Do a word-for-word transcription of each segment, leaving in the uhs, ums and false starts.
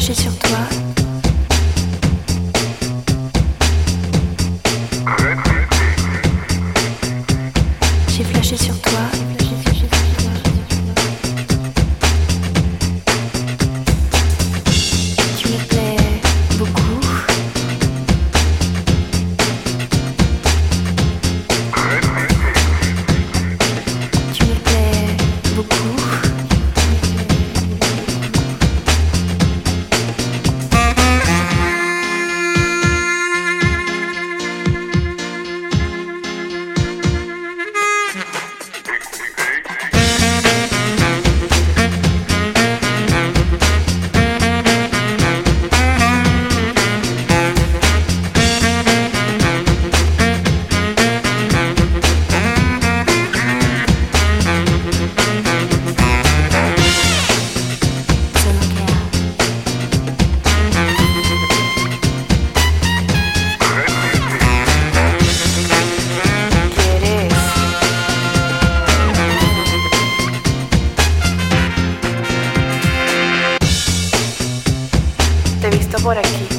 flashé sur toi. J'ai flashé sur toi. Tu me plais beaucoup. Tu me plais beaucoup. Te he visto por aquí.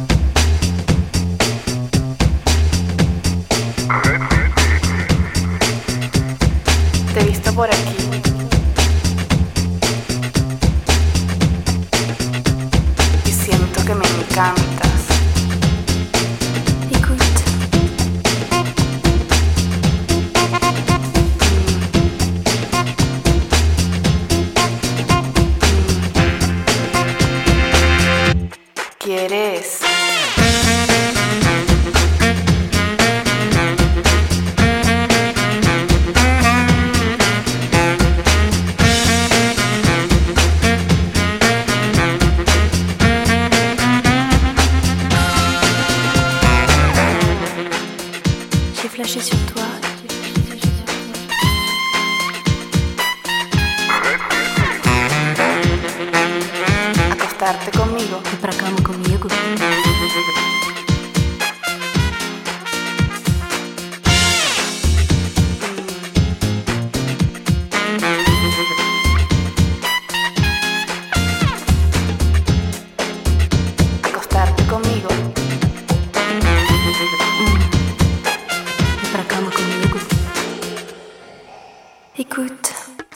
Te he visto por aquí. Y siento que me encantas. Écoute. ¿Quieres? J'ai flashé sur toi. Acostarte conmigo. Ir pra cama comigo. Acostarte conmigo. Ir pra cama comigo. Écoute.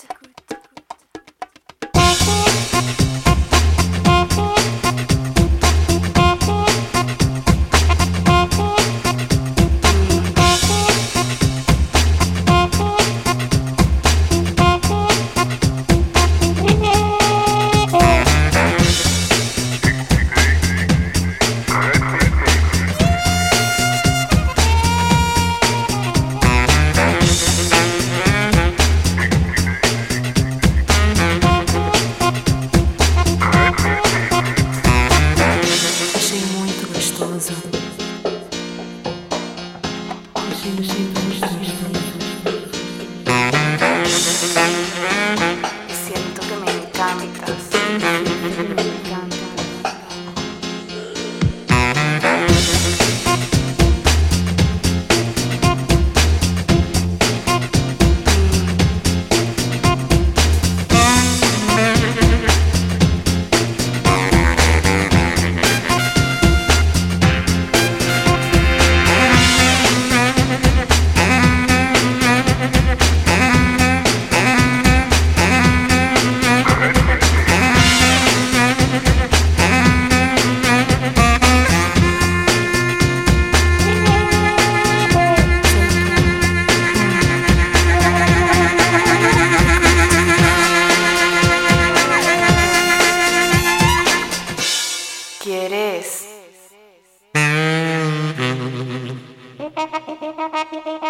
Achei muito gostoso. Achei muito gostoso. Y siento que me encantas. Me encantas. ¿Quieres?